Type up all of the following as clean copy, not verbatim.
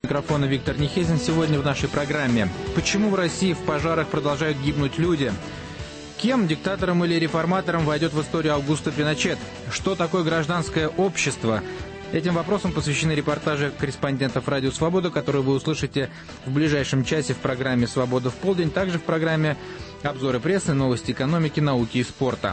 микрофона Виктор Нехезин. Сегодня в нашей программе: почему в России в пожарах продолжают гибнуть люди? Кем, диктатором или реформатором, войдет в историю Аугусто Пиночет? Что такое гражданское общество? Этим вопросам посвящены репортажи корреспондентов «Радио Свобода», которые вы услышите в ближайшем часе в программе «Свобода в полдень», также в программе обзоры прессы, новости экономики, науки и спорта.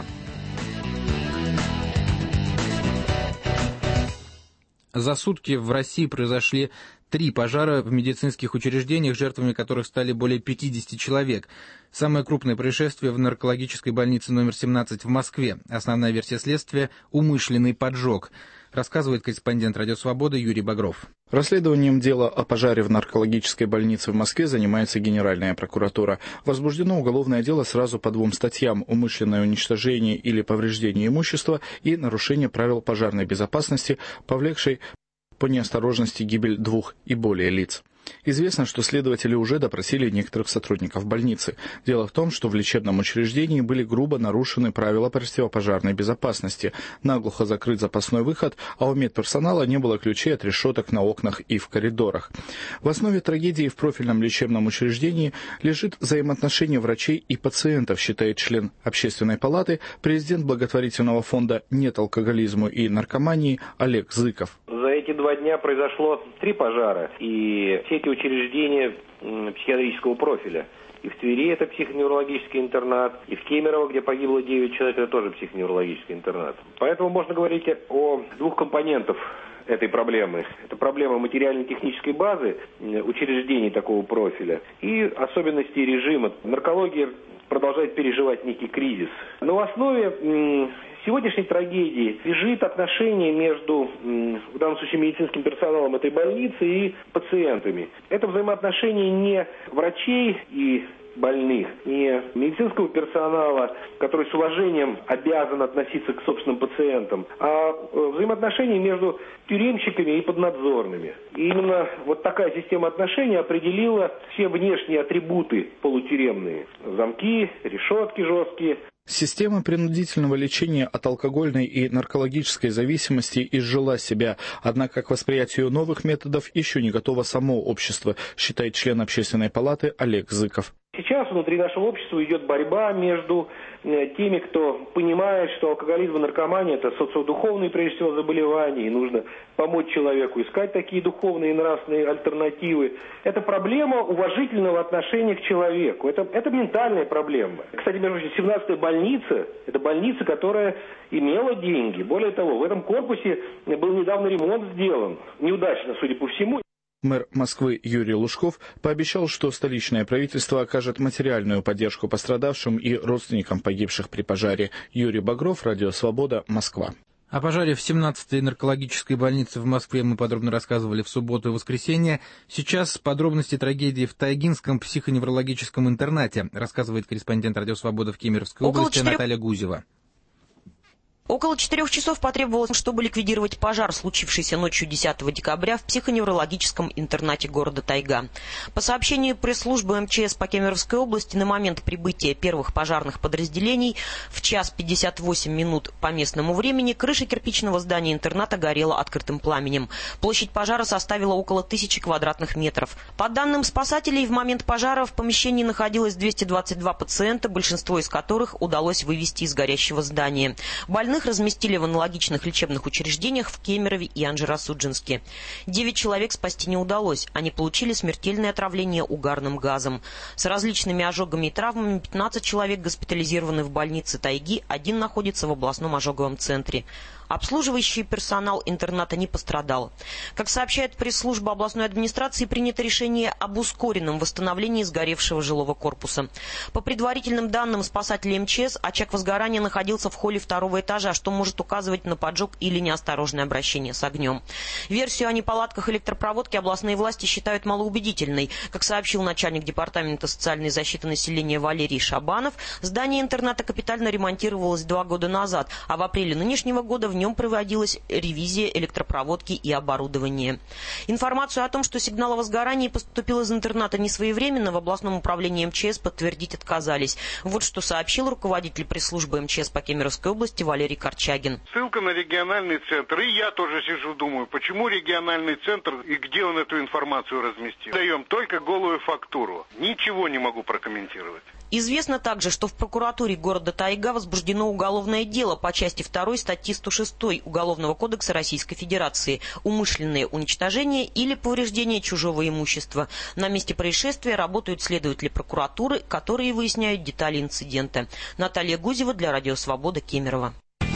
За сутки в России произошли 3 пожара в медицинских учреждениях, жертвами которых стали более 50 человек. Самое крупное происшествие в наркологической больнице номер 17 в Москве. Основная версия следствия – умышленный поджог. Рассказывает корреспондент «Радио Свобода» Юрий Багров. Расследованием дела о пожаре в наркологической больнице в Москве занимается Генеральная прокуратура. Возбуждено уголовное дело сразу по 2 статьям: умышленное уничтожение или повреждение имущества и нарушение правил пожарной безопасности, повлекшей по неосторожности гибель 2 и более лиц. Известно, что следователи уже допросили некоторых сотрудников больницы. Дело в том, что в лечебном учреждении были грубо нарушены правила противопожарной безопасности. Наглухо закрыт запасной выход, а у медперсонала не было ключей от решеток на окнах и в коридорах. В основе трагедии в профильном лечебном учреждении лежит взаимоотношение врачей и пациентов, считает член Общественной палаты, президент благотворительного фонда «Нет алкоголизму и наркомании» Олег Зыков. За эти 2 дня произошло 3 пожара, и все эти учреждения психиатрического профиля. И в Твери это психоневрологический интернат, и в Кемерово, где погибло 9 человек, это тоже психоневрологический интернат. Поэтому можно говорить о 2 компонентах этой проблемы. Это проблема материально-технической базы учреждений такого профиля и особенностей режима. Наркология продолжает переживать некий кризис. Но в основе сегодняшней трагедии лежит отношение между, в данном случае, медицинским персоналом этой больницы и пациентами. Это взаимоотношение не врачей и больных, не медицинского персонала, который с уважением обязан относиться к собственным пациентам, а взаимоотношения между тюремщиками и поднадзорными. И именно вот такая система отношений определила все внешние атрибуты полутюремные: замки, решетки жесткие. Система принудительного лечения от алкогольной и наркологической зависимости изжила себя, однако к восприятию новых методов еще не готово само общество, считает член Общественной палаты Олег Зыков. Сейчас внутри нашего общества идет борьба между теми, кто понимает, что алкоголизм и наркомания – это социодуховные, прежде всего, заболевания, и нужно помочь человеку искать такие духовные и нравственные альтернативы. Это проблема уважительного отношения к человеку. Это ментальная проблема. Кстати, между прочим, 17-я больница – это больница, которая имела деньги. Более того, в этом корпусе был недавно ремонт сделан. Неудачно, судя по всему. Мэр Москвы Юрий Лужков пообещал, что столичное правительство окажет материальную поддержку пострадавшим и родственникам погибших при пожаре. Юрий Багров, Радио Свобода, Москва. О пожаре в 17-й наркологической больнице в Москве мы подробно рассказывали в субботу и воскресенье. Сейчас подробности трагедии в Тайгинском психоневрологическом интернате, рассказывает корреспондент Радио Свобода в Кемеровской области Наталья Гузева. Около 4 часов потребовалось, чтобы ликвидировать пожар, случившийся ночью 10 декабря в психоневрологическом интернате города Тайга. По сообщению пресс-службы МЧС по Кемеровской области, на момент прибытия первых пожарных подразделений в 1:58 по местному времени крыша кирпичного здания интерната горела открытым пламенем. Площадь пожара составила около 1000 квадратных метров. По данным спасателей, в момент пожара в помещении находилось 222 пациента, большинство из которых удалось вывести из горящего здания. Больных разместили в аналогичных лечебных учреждениях в Кемерове и Анжеро-Судженске. 9 человек спасти не удалось. Они получили смертельное отравление угарным газом. С различными ожогами и травмами 15 человек госпитализированы в больнице Тайги, 1 находится в областном ожоговом центре. Обслуживающий персонал интерната не пострадал. Как сообщает пресс-служба областной администрации, принято решение об ускоренном восстановлении сгоревшего жилого корпуса. По предварительным данным спасателей МЧС, очаг возгорания находился в холле 2-го этажа, что может указывать на поджог или неосторожное обращение с огнем. Версию о неполадках электропроводки областные власти считают малоубедительной. Как сообщил начальник департамента социальной защиты населения Валерий Шабанов, здание интерната капитально ремонтировалось 2 года назад, а в апреле нынешнего года в нем проводилась ревизия электропроводки и оборудования. Информацию о том, что сигнал о возгорании поступил из интерната несвоевременно, в областном управлении МЧС подтвердить отказались. Вот что сообщил руководитель пресс-службы МЧС по Кемеровской области Валерий Корчагин. Ссылка на региональный центр. И я тоже сижу, думаю, почему региональный центр и где он эту информацию разместил. Даем только голую фактуру. Ничего не могу прокомментировать. Известно также, что в прокуратуре города Тайга возбуждено уголовное дело по части 2 статьи 106 Уголовного кодекса Российской Федерации «Умышленное уничтожение или повреждение чужого имущества». На месте происшествия работают следователи прокуратуры, которые выясняют детали инцидента. Наталья Гузева для Радио Свобода, Кемерово.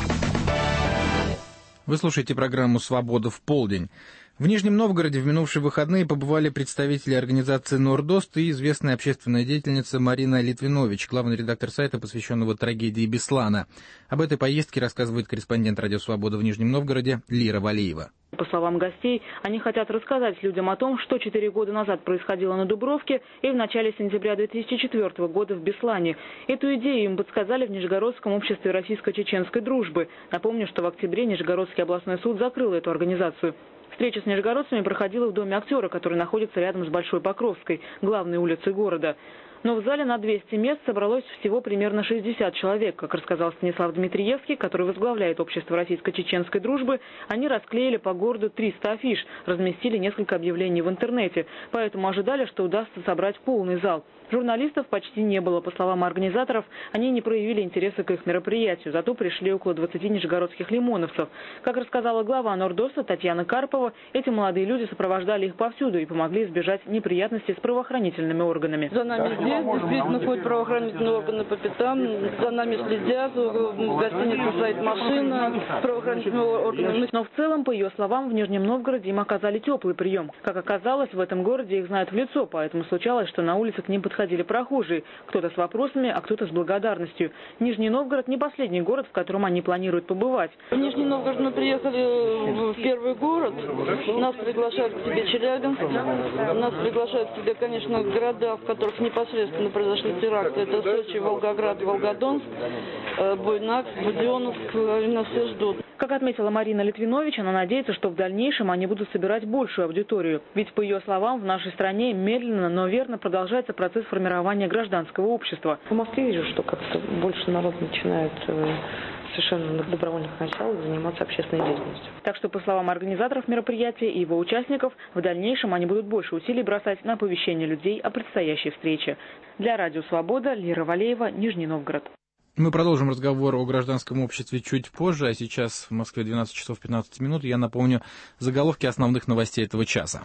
Вы слушаете программу «Свобода в полдень». В Нижнем Новгороде в минувшие выходные побывали представители организации «Нордост» и известная общественная деятельница Марина Литвинович, главный редактор сайта, посвященного трагедии Беслана. Об этой поездке рассказывает корреспондент «Радио Свобода» в Нижнем Новгороде Лира Валеева. По словам гостей, они хотят рассказать людям о том, что 4 года назад происходило на Дубровке и в начале сентября 2004 года в Беслане. Эту идею им подсказали в Нижегородском обществе российско-чеченской дружбы. Напомню, что в октябре Нижегородский областной суд закрыл эту организацию. Встреча с нижегородцами проходила в Доме актера, который находится рядом с Большой Покровской, главной улицей города. Но в зале на 200 мест собралось всего примерно 60 человек. Как рассказал Станислав Дмитриевский, который возглавляет общество российско-чеченской дружбы, они расклеили по городу 300 афиш, разместили несколько объявлений в интернете. Поэтому ожидали, что удастся собрать полный зал. Журналистов почти не было. По словам организаторов, они не проявили интереса к их мероприятию, зато пришли около 20 нижегородских лимоновцев. Как рассказала глава Нордоста Татьяна Карпова, эти молодые люди сопровождали их повсюду и помогли избежать неприятностей с правоохранительными органами. За нами здесь действительно ходят правоохранительные органы по пятам, за нами следят, в гостинице стоит машина с правоохранительными органами. Но в целом, по ее словам, в Нижнем Новгороде им оказали теплый прием. Как оказалось, в этом городе их знают в лицо, поэтому случалось, что на улице к ним подходили прохожие, кто-то с вопросами, а кто-то с благодарностью. Нижний Новгород не последний город, в котором они планируют побывать. В Нижний Новгород мы приехали в первый город, нас приглашают к себе Челябинск, нас приглашают к себе, конечно, города, в которых непосредственно произошли теракты. Это Сочи, Волгоград, Волгодонск, Буйнакск, Буденновск, нас все ждут. Как отметила Марина Литвинович, она надеется, что в дальнейшем они будут собирать большую аудиторию. Ведь, по ее словам, в нашей стране медленно, но верно продолжается процесс формирования гражданского общества. В Москве вижу, что как-то больше народ начинает совершенно на добровольных началах заниматься общественной деятельностью. Так что, по словам организаторов мероприятия и его участников, в дальнейшем они будут больше усилий бросать на оповещение людей о предстоящей встрече. Для Радио Свобода, Лира Валеева, Нижний Новгород. Мы продолжим разговор о гражданском обществе чуть позже, а сейчас в Москве 12 часов 15 минут. Я напомню заголовки основных новостей этого часа.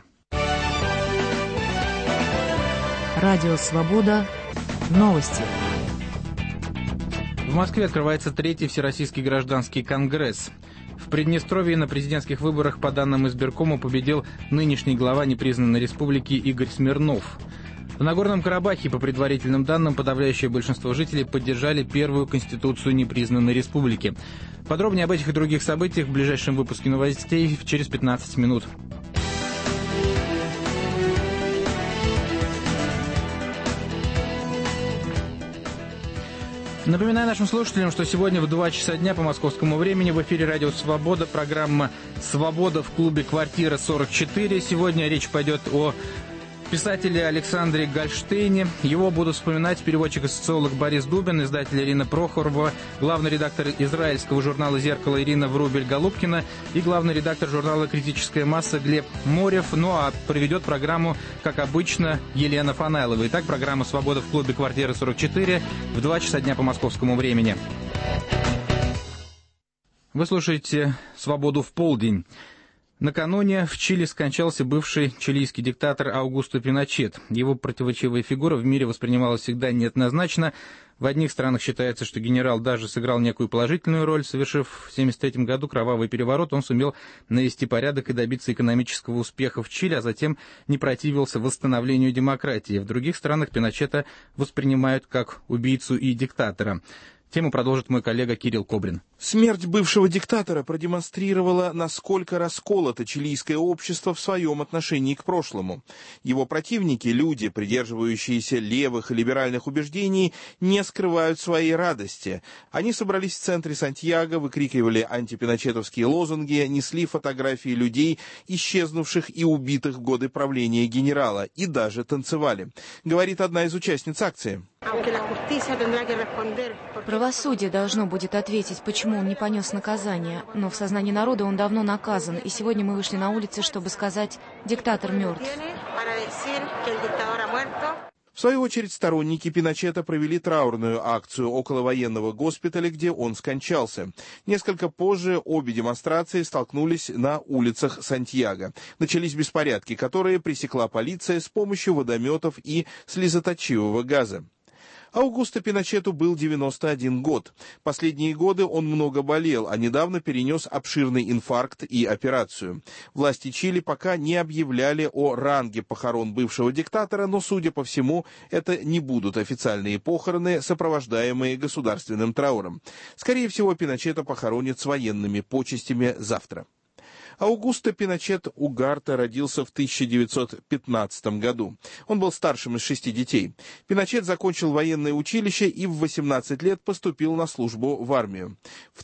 Радио Свобода. Новости. В Москве открывается 3-й Всероссийский гражданский конгресс. В Приднестровье на президентских выборах по данным избиркома победил нынешний глава непризнанной республики Игорь Смирнов. В Нагорном Карабахе, по предварительным данным, подавляющее большинство жителей поддержали первую конституцию непризнанной республики. Подробнее об этих и других событиях в ближайшем выпуске новостей через 15 минут. Напоминаю нашим слушателям, что сегодня в 2 часа дня по московскому времени в эфире «Радио Свобода» программа «Свобода» в клубе «Квартира 44». Сегодня речь пойдет о писателе Александре Гольштейне. Его будут вспоминать переводчик и социолог Борис Дубин, издатель Ирина Прохорова, главный редактор израильского журнала «Зеркало» Ирина Врубель-Голубкина и главный редактор журнала «Критическая масса» Глеб Морев. Ну а проведет программу, как обычно, Елена Фанайлова. Итак, программа «Свобода» в клубе «Квартира 44» в 2 часа дня по московскому времени. Вы слушаете «Свободу в полдень». Накануне в Чили скончался бывший чилийский диктатор Аугусто Пиночет. Его противоречивая фигура в мире воспринималась всегда неоднозначно. В одних странах считается, что генерал даже сыграл некую положительную роль. Совершив в 1973 году кровавый переворот, он сумел навести порядок и добиться экономического успеха в Чили, а затем не противился восстановлению демократии. В других странах Пиночета воспринимают как убийцу и диктатора. Тему продолжит мой коллега Кирилл Кобрин. Смерть бывшего диктатора продемонстрировала, насколько расколото чилийское общество в своем отношении к прошлому. Его противники, люди, придерживающиеся левых и либеральных убеждений, не скрывают своей радости. Они собрались в центре Сантьяго, выкрикивали антипиночетовские лозунги, несли фотографии людей, исчезнувших и убитых в годы правления генерала, и даже танцевали. Говорит одна из участниц акции. Правосудие должно будет ответить, почему он не понес наказание. Но в сознании народа он давно наказан. И сегодня мы вышли на улицы, чтобы сказать: диктатор мертв. В свою очередь, сторонники Пиночета провели траурную акцию около военного госпиталя, где он скончался. Несколько позже обе демонстрации столкнулись на улицах Сантьяго. Начались беспорядки, которые пресекла полиция с помощью водометов и слезоточивого газа. Аугусто Пиночету был 91 год. Последние годы он много болел, а недавно перенес обширный инфаркт и операцию. Власти Чили пока не объявляли о ранге похорон бывшего диктатора, но, судя по всему, это не будут официальные похороны, сопровождаемые государственным трауром. Скорее всего, Пиночета похоронят с военными почестями завтра. Аугусто Пиночет Угарте родился в 1915 году. Он был старшим из 6 детей. Пиночет закончил военное училище и в 18 лет поступил на службу в армию. В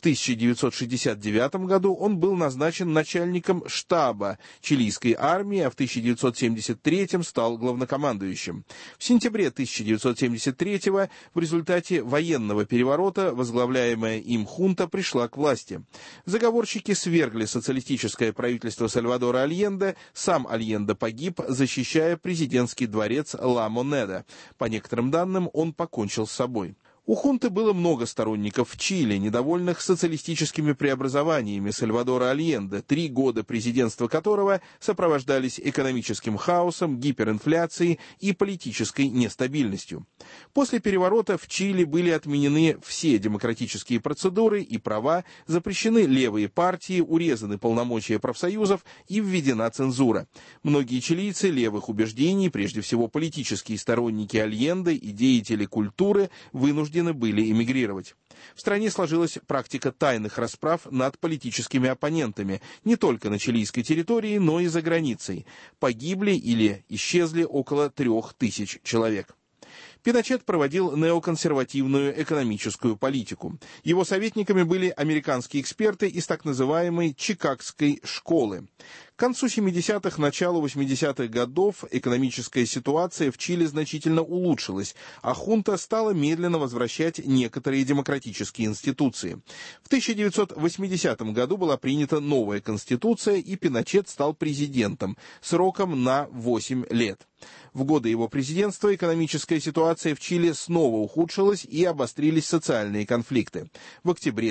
1969 году он был назначен начальником штаба чилийской армии, а в 1973 стал главнокомандующим. В сентябре 1973 в результате военного переворота возглавляемая им хунта пришла к власти. Заговорщики свергли социалистическое правительство Сальвадора Альенде, сам Альенде погиб, защищая президентский дворец Ла Монеда. По некоторым данным, он покончил с собой. У хунты было много сторонников в Чили, недовольных социалистическими преобразованиями Сальвадора Альенде, 3 года президентства которого сопровождались экономическим хаосом, гиперинфляцией и политической нестабильностью. После переворота в Чили были отменены все демократические процедуры и права, запрещены левые партии, урезаны полномочия профсоюзов и введена цензура. Многие чилийцы левых убеждений, прежде всего политические сторонники Альенде и деятели культуры, вынуждены были эмигрировать. В стране сложилась практика тайных расправ над политическими оппонентами, не только на чилийской территории, но и за границей. Погибли или исчезли около 3000 человек. Пиночет проводил неоконсервативную экономическую политику. Его советниками были американские эксперты из так называемой Чикагской школы. К концу 70-х, началу 80-х годов экономическая ситуация в Чили значительно улучшилась, а хунта стала медленно возвращать некоторые демократические институции. В 1980 году была принята новая конституция, и Пиночет стал президентом сроком на 8 лет. В годы его президентства экономическая ситуация в Чили снова ухудшилась и обострились социальные конфликты. В октябре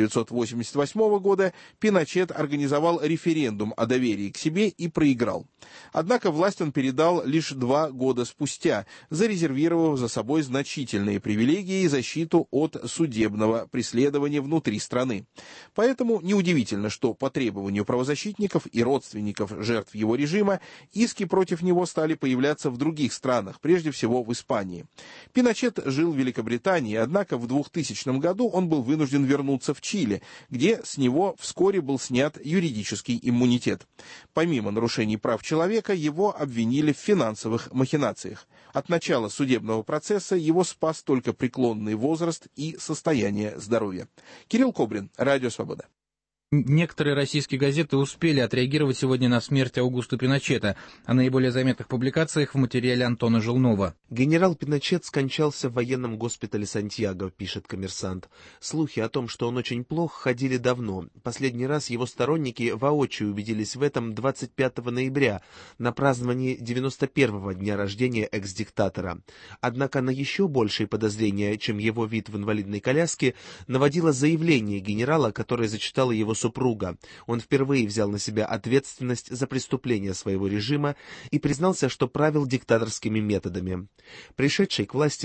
1988 года Пиночет организовал референдум о доверии к себе и проиграл. Однако власть он передал лишь 2 года спустя, зарезервировав за собой значительные привилегии и защиту от судебного преследования внутри страны. Поэтому неудивительно, что по требованию правозащитников и родственников жертв его режима иски против него стали появляться в других странах, прежде всего в Испании. Пиночет жил в Великобритании, однако в 2000 году он был вынужден вернуться в Чили, где с него вскоре был снят юридический иммунитет. Помимо нарушений прав человека, его обвинили в финансовых махинациях. От начала судебного процесса его спас только преклонный возраст и состояние здоровья. Кирилл Кобрин, Радио Свобода. Некоторые российские газеты успели отреагировать сегодня на смерть Аугусто Пиночета. О наиболее заметных публикациях в материале Антона Желнова. Генерал Пиночет скончался в военном госпитале Сантьяго, пишет «Коммерсант». Слухи о том, что он очень плох, ходили давно. Последний раз его сторонники воочию убедились в этом 25 ноября на праздновании 91-го дня рождения экс-диктатора. Однако на еще большие подозрения, чем его вид в инвалидной коляске, наводило заявление генерала, которое зачитала его супруга. Он впервые взял на себя ответственность за преступления своего режима и признался, что правил диктаторскими методами. Пришедший к власти в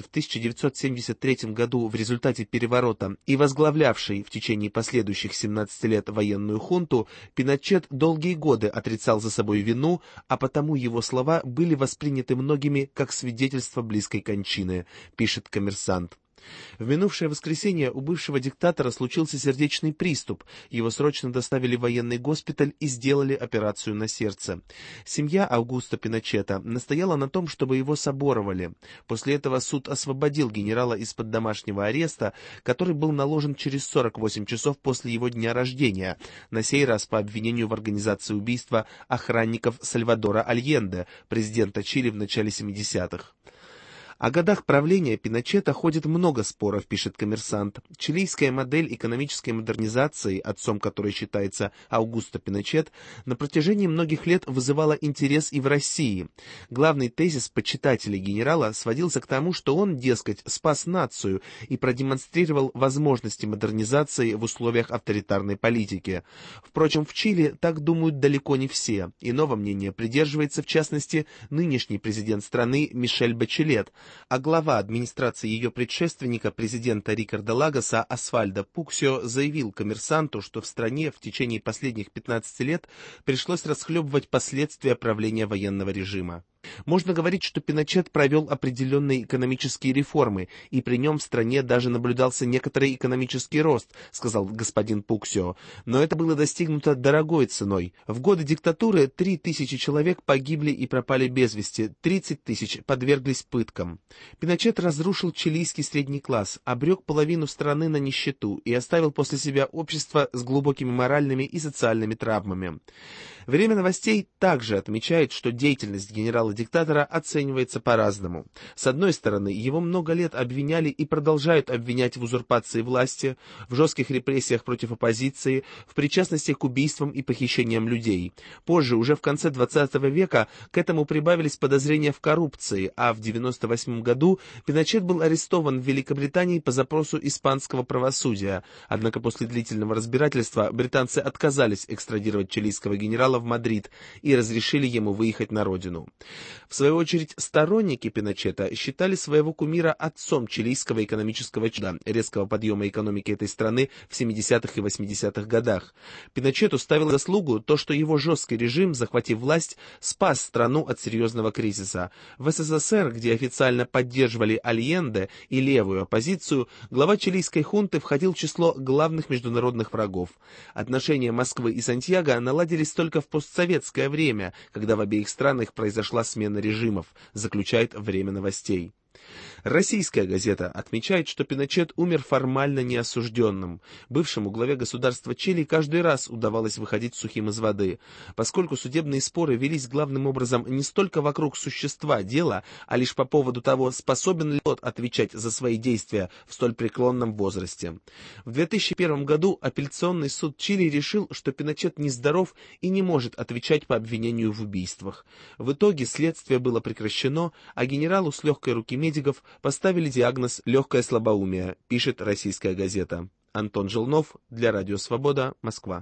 1973 году в результате переворота и возглавлявший в течение последующих 17 лет военную хунту, Пиночет долгие годы отрицал за собой вину, а потому его слова были восприняты многими как свидетельство близкой кончины, пишет «Коммерсант». В минувшее воскресенье у бывшего диктатора случился сердечный приступ. Его срочно доставили в военный госпиталь и сделали операцию на сердце. Семья Аугусто Пиночета настояла на том, чтобы его соборовали. После этого суд освободил генерала из-под домашнего ареста, который был наложен через 48 часов после его дня рождения, на сей раз по обвинению в организации убийства охранников Сальвадора Альенде, президента Чили в начале 70-х. О годах правления Пиночета ходит много споров, пишет «Коммерсант». Чилийская модель экономической модернизации, отцом которой считается Аугусто Пиночет, на протяжении многих лет вызывала интерес и в России. Главный тезис почитателей генерала сводился к тому, что он, дескать, спас нацию и продемонстрировал возможности модернизации в условиях авторитарной политики. Впрочем, в Чили так думают далеко не все. Иного мнения придерживается, в частности, нынешний президент страны Мишель Бачелет, а глава администрации ее предшественника, президента Рикардо Лагоса, Освальдо Пуксио, заявил «Коммерсанту», что в стране в течение последних 15 лет пришлось расхлебывать последствия правления военного режима. Можно говорить, что Пиночет провел определенные экономические реформы, и при нем в стране даже наблюдался некоторый экономический рост, сказал господин Пуксио. Но это было достигнуто дорогой ценой. В годы диктатуры 3000 человек погибли и пропали без вести, 30 тысяч подверглись пыткам. Пиночет разрушил чилийский средний класс, обрек половину страны на нищету и оставил после себя общество с глубокими моральными и социальными травмами. Время новостей также отмечает, что деятельность генерала-диктатора оценивается по-разному. С одной стороны, его много лет обвиняли и продолжают обвинять в узурпации власти, в жестких репрессиях против оппозиции, в причастности к убийствам и похищениям людей. Позже, уже в конце 20 века, к этому прибавились подозрения в коррупции, а в 1998 году Пиночет был арестован в Великобритании по запросу испанского правосудия. Однако после длительного разбирательства британцы отказались экстрадировать чилийского генерала в Мадрид и разрешили ему выехать на родину. В свою очередь, сторонники Пиночета считали своего кумира отцом чилийского экономического чуда, резкого подъема экономики этой страны в 70-х и 80-х годах. Пиночету ставил заслугу то, что его жесткий режим, захватив власть, спас страну от серьезного кризиса. В СССР, где официально поддерживали Альенде и левую оппозицию, глава чилийской хунты входил в число главных международных врагов. Отношения Москвы и Сантьяго наладились только в постсоветское время, когда в обеих странах произошла смена режимов, заключает «Время новостей». Российская газета отмечает, что Пиночет умер формально неосужденным. Бывшему главе государства Чили каждый раз удавалось выходить сухим из воды, поскольку судебные споры велись главным образом не столько вокруг существа дела, а лишь по поводу того, способен ли тот отвечать за свои действия в столь преклонном возрасте. В 2001 году апелляционный суд Чили решил, что Пиночет нездоров и не может отвечать по обвинению в убийствах. В итоге следствие было прекращено, а генералу с легкой руки медиков поставили диагноз «легкое слабоумие», пишет российская газета. Антон Желнов для Радио Свобода, Москва.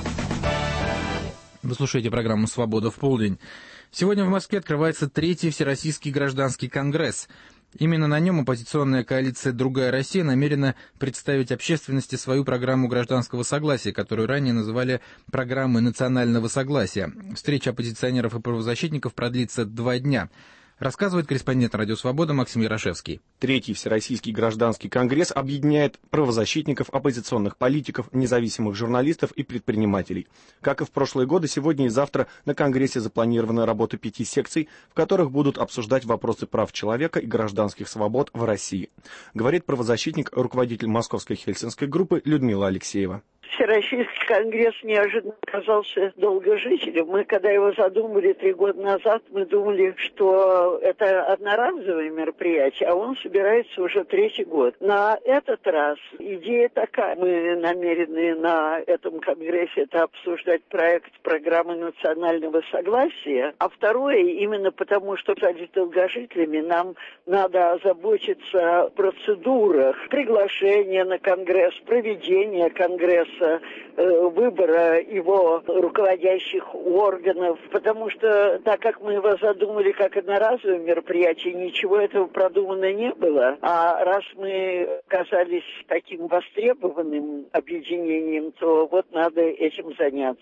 Вы слушаете программу «Свобода в полдень». Сегодня в Москве открывается 3-й Всероссийский гражданский конгресс. Именно на нем оппозиционная коалиция «Другая Россия» намерена представить общественности свою программу гражданского согласия, которую ранее называли программой национального согласия. Встреча оппозиционеров и правозащитников продлится 2 дня. Рассказывает корреспондент «Радио Свобода» Максим Ярошевский. 3-й Всероссийский гражданский конгресс объединяет правозащитников, оппозиционных политиков, независимых журналистов и предпринимателей. Как и в прошлые годы, сегодня и завтра на конгрессе запланирована работа 5 секций, в которых будут обсуждать вопросы прав человека и гражданских свобод в России. Говорит правозащитник, руководитель Московской Хельсинской группы Людмила Алексеева. Всероссийский конгресс неожиданно оказался долгожителем. Мы, когда его задумали 3 года назад, мы думали, что это одноразовое мероприятие, а он собирается уже 3-й год. На этот раз идея такая. Мы намерены на этом конгрессе это обсуждать проект программы национального согласия. А второе, именно потому, что стать долгожителями, нам надо озаботиться о процедурах приглашения на конгресс, проведения конгресса, выбора его руководящих органов, потому что, так как мы его задумали как одноразовое мероприятие, ничего этого продумано не было. А раз мы оказались таким востребованным объединением, то вот надо этим заняться.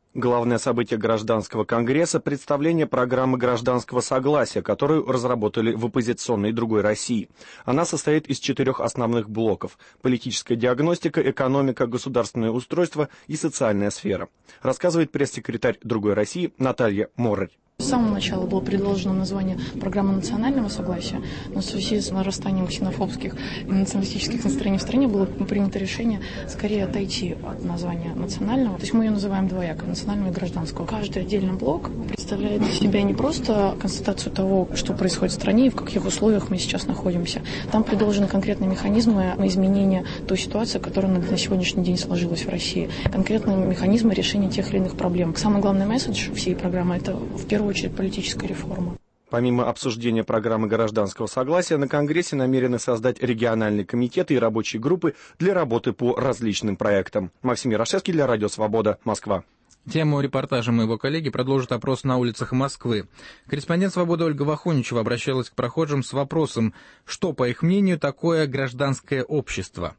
Главное событие гражданского конгресса – представление программы гражданского согласия, которую разработали в оппозиционной «Другой России». Она состоит из 4 основных блоков – политическая диагностика, экономика, государственное устройство и социальная сфера. Рассказывает пресс-секретарь «Другой России» Наталья Морарь. С самого начала было предложено название «Программа национального согласия», но в связи с нарастанием ксенофобских и националистических настроений в стране было принято решение скорее отойти от названия национального. То есть мы ее называем двояко – национального и гражданского. Каждый отдельный блок представляет из себя не просто констатацию того, что происходит в стране и в каких условиях мы сейчас находимся. Там предложены конкретные механизмы изменения той ситуации, которая на сегодняшний день сложилась в России. Конкретные механизмы решения тех или иных проблем. Самый главный месседж всей программы – это в первую очередь политическая реформа. Помимо обсуждения программы гражданского согласия, на Конгрессе намерены создать региональные комитеты и рабочие группы для работы по различным проектам. Максим Ярошевский для Радио Свобода, Москва. Тему репортажа моего коллеги продолжит опрос на улицах Москвы. Корреспондент «Свободы» Ольга Вахоничева обращалась к прохожим с вопросом, что, по их мнению, такое гражданское общество.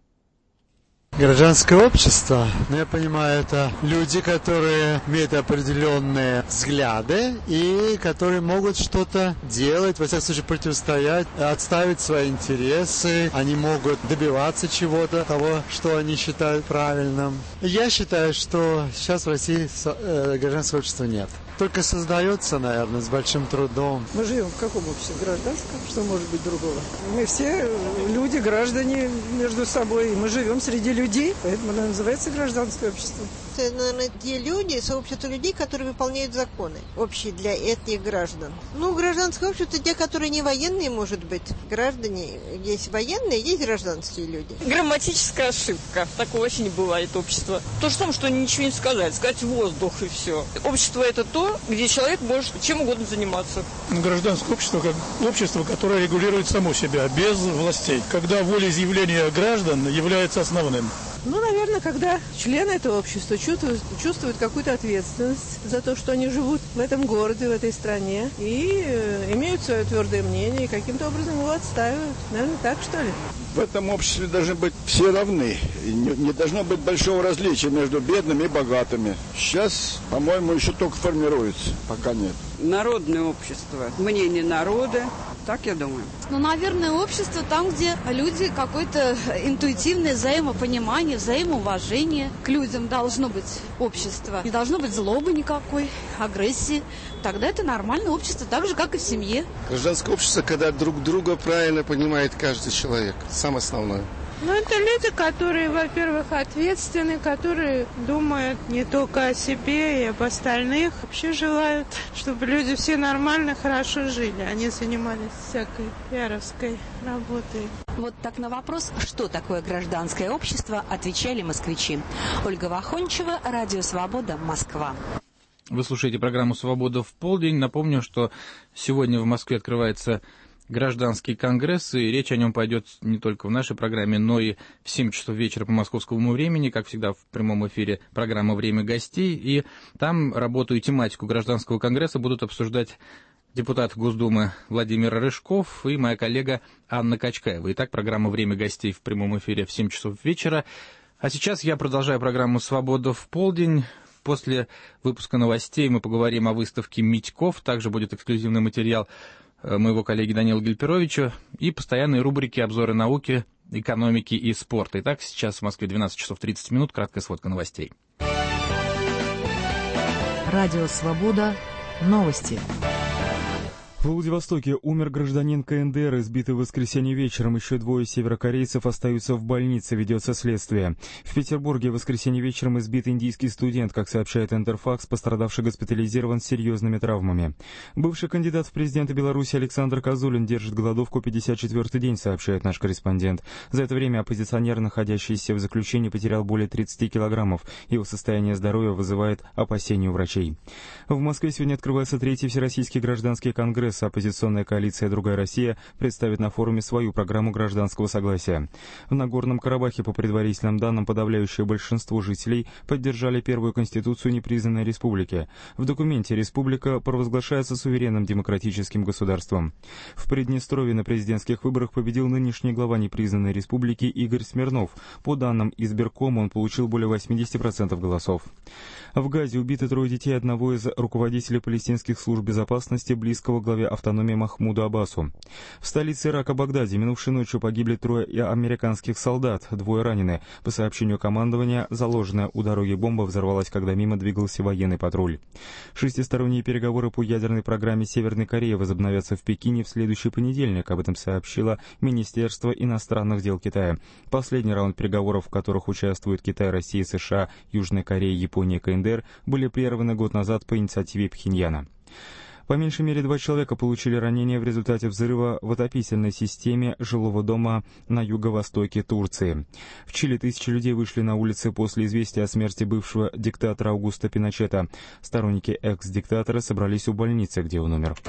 Гражданское общество, я понимаю, это люди, которые имеют определенные взгляды и которые могут что-то делать, во всяком случае противостоять, отставить свои интересы, они могут добиваться чего-то, того, что они считают правильным. Я считаю, что сейчас в России гражданского общества нет. Только создается, наверное, с большим трудом. Мы живем в каком обществе? Гражданском? Что может быть другого? Мы все люди, граждане между собой. Мы живем среди людей, поэтому оно называется гражданское общество. Это, наверное, те люди, сообщество людей, которые выполняют законы, общие для этих граждан. Гражданское общество – это те, которые не военные, может быть. Граждане, есть военные, есть гражданские люди. Грамматическая ошибка. Такое вообще не бывает общество. То же самое, что ничего не сказать. Сказать воздух и все. Общество – это то, где человек может чем угодно заниматься. Гражданское общество как общество, которое регулирует само себя, без властей. Когда волеизъявление граждан является основным. Наверное, когда члены этого общества чувствуют какую-то ответственность за то, что они живут в этом городе, в этой стране, и имеют свое твердое мнение, и каким-то образом его отстаивают. Наверное, так, что ли? В этом обществе должны быть все равны. Не должно быть большого различия между бедными и богатыми. Сейчас, по-моему, еще только формируется, пока нет. Народное общество, мнение народа, так я думаю. Наверное, общество там, где люди какое-то интуитивное взаимопонимание, взаимоуважение к людям должно быть общество. Не должно быть злобы никакой, агрессии. Тогда это нормальное общество, так же, как и в семье. Гражданское общество, когда друг друга правильно понимает каждый человек. Самое основное. Это люди, которые, во-первых, ответственны, которые думают не только о себе и об остальных. Вообще желают, чтобы люди все нормально, хорошо жили, а не занимались всякой пиаровской работой. Вот так на вопрос, что такое гражданское общество, отвечали москвичи. Ольга Вахоничева, Радио Свобода, Москва. Вы слушаете программу «Свобода в полдень». Напомню, что сегодня в Москве открывается гражданский конгресс, и речь о нем пойдет не только в нашей программе, но и в 7 часов вечера по московскому времени, как всегда в прямом эфире программа «Время гостей», и там работу и тематику гражданского конгресса будут обсуждать депутат Госдумы Владимир Рыжков и моя коллега Анна Качкаева. Итак, программа «Время гостей» в прямом эфире в 7 часов вечера. А сейчас я продолжаю программу «Свобода в полдень». После выпуска новостей мы поговорим о выставке «Митьков». Также будет эксклюзивный материал моего коллеги Данила Гельперовича и постоянные рубрики «Обзоры науки, экономики и спорта». Итак, сейчас в Москве 12 часов 30 минут, краткая сводка новостей. Радио «Свобода». Новости. В Владивостоке умер гражданин КНДР, избитый в воскресенье вечером. Еще 2 северокорейцев остаются в больнице, ведется следствие. В Петербурге в воскресенье вечером избит индийский студент. Как сообщает Интерфакс, пострадавший госпитализирован с серьезными травмами. Бывший кандидат в президенты Беларуси Александр Козулин держит голодовку 54-й день, сообщает наш корреспондент. За это время оппозиционер, находящийся в заключении, потерял более 30 килограммов. Его состояние здоровья вызывает опасения у врачей. В Москве сегодня открывается 3-й Всероссийский гражданский конгресс. Конгресса оппозиционная коалиция «Другая Россия» представит на форуме свою программу гражданского согласия. В Нагорном Карабахе, по предварительным данным, подавляющее большинство жителей поддержали первую конституцию непризнанной республики. В документе республика провозглашается суверенным демократическим государством. В Приднестровье на президентских выборах победил нынешний глава непризнанной республики Игорь Смирнов. По данным избиркома, он получил более 80% голосов. В Газе убиты 3 детей одного из руководителей палестинских служб безопасности, близкого главе автономии Махмуду Аббасу. В столице Ирака Багдаде минувшей ночью погибли 3 американских солдат, 2 ранены. По сообщению командования, заложенная у дороги бомба взорвалась, когда мимо двигался военный патруль. Шестисторонние переговоры по ядерной программе Северной Кореи возобновятся в Пекине в следующий понедельник. Об этом сообщило Министерство иностранных дел Китая. Последний раунд переговоров, в которых участвуют Китай, Россия, США, Южная Корея, Япония, КНДР, были прерваны год назад по инициативе Пхеньяна. По меньшей мере 2 человека получили ранения в результате взрыва в отопительной системе жилого дома на юго-востоке Турции. В Чили тысячи людей вышли на улицы после известия о смерти бывшего диктатора Аугусто Пиночета. Сторонники экс-диктатора собрались у больницы, где он умер.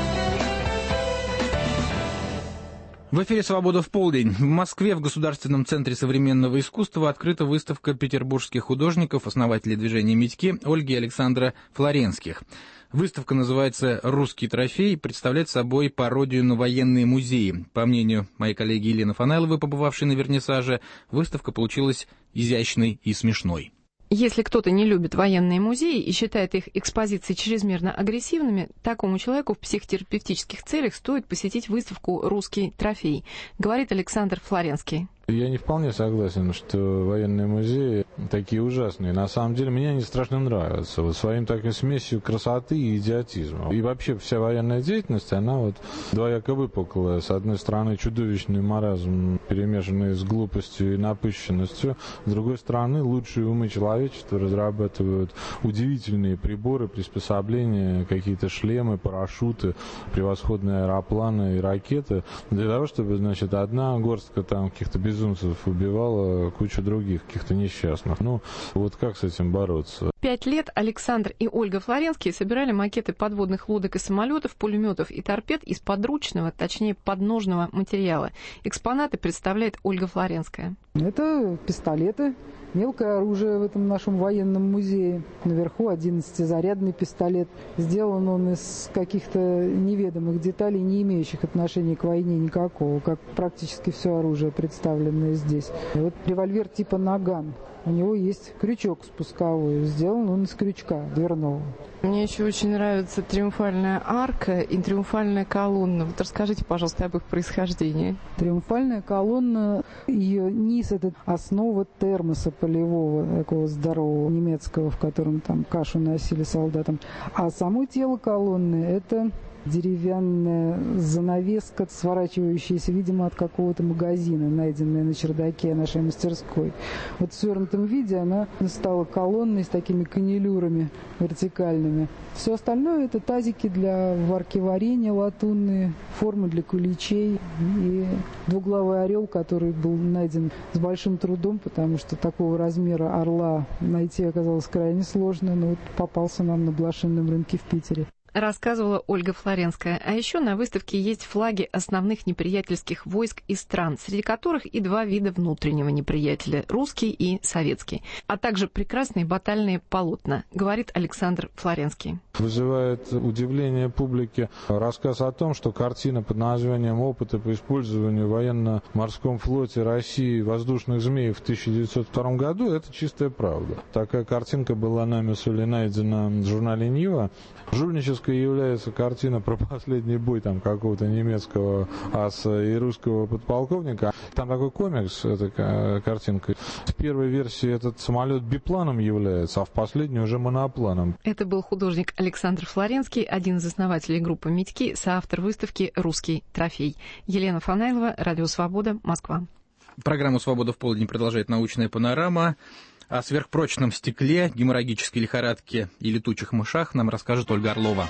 В эфире «Свобода в полдень». В Москве в Государственном центре современного искусства открыта выставка петербургских художников, основателей движения «Митьки» Ольги и Александра Флоренских. Выставка называется «Русский трофей» и представляет собой пародию на военные музеи. По мнению моей коллеги Елены Фанайловой, побывавшей на вернисаже, выставка получилась изящной и смешной. Если кто-то не любит военные музеи и считает их экспозиции чрезмерно агрессивными, такому человеку в психотерапевтических целях стоит посетить выставку «Русский трофей», говорит Александр Флоренский. Я не вполне согласен, что военные музеи такие ужасные. На самом деле, мне они страшно нравятся. Вот своим такой смесью красоты и идиотизма. И вообще вся военная деятельность, она вот двояко выпуклая. С одной стороны, чудовищный маразм, перемешанный с глупостью и напыщенностью. С другой стороны, лучшие умы человечества разрабатывают удивительные приборы, приспособления, какие-то шлемы, парашюты, превосходные аэропланы и ракеты. Для того, чтобы, значит, одна горстка там каких-то безумцев убивала кучу других, каких-то несчастных. Ну, вот как с этим бороться? 5 лет Александр и Ольга Флоренские собирали макеты подводных лодок и самолетов, пулеметов и торпед из подручного, точнее подножного материала. Экспонаты представляет Ольга Флоренская. Это пистолеты, мелкое оружие в этом нашем военном музее. Наверху 11-зарядный пистолет. Сделан он из каких-то неведомых деталей, не имеющих отношения к войне никакого, как практически все оружие, представленное здесь. Вот револьвер типа «Наган». У него есть крючок спусковой. Сделан он из крючка дверного. Мне еще очень нравится триумфальная арка и триумфальная колонна. Вот расскажите, пожалуйста, об их происхождении. Триумфальная колонна, ее низ — это основа термоса полевого, такого здорового немецкого, в котором там кашу носили солдатам. А само тело колонны — это деревянная занавеска, сворачивающаяся, видимо, от какого-то магазина, найденная на чердаке нашей мастерской. Вот в свернутом виде она стала колонной с такими канилюрами вертикальными. Все остальное — это тазики для варки варенья латунные, формы для куличей и двуглавый орел, который был найден с большим трудом, потому что такого размера орла найти оказалось крайне сложно, но вот попался нам на блошином рынке в Питере. Рассказывала Ольга Флоренская. А еще на выставке есть флаги основных неприятельских войск и стран, среди которых и 2 вида внутреннего неприятеля – русский и советский, а также прекрасные батальные полотна, говорит Александр Флоренский. Вызывает удивление публики рассказ о том, что картина под названием «Опыты по использованию в военно-морском флоте России воздушных змей» в 1902 году – это чистая правда. Такая картинка была нами найдена в журнале «Нива». Жульнической является картина про последний бой там какого-то немецкого аса и русского подполковника. Там такой комикс, эта картинка. В первой версии этот самолет бипланом является, а в последней уже монопланом. Это был художник Александр Флоренский, один из основателей группы «Митьки», соавтор выставки «Русский трофей». Елена Фанайлова, Радио Свобода, Москва. Программу «Свобода в полдень» продолжает научная панорама. О сверхпрочном стекле, геморрагической лихорадке и летучих мышах нам расскажет Ольга Орлова.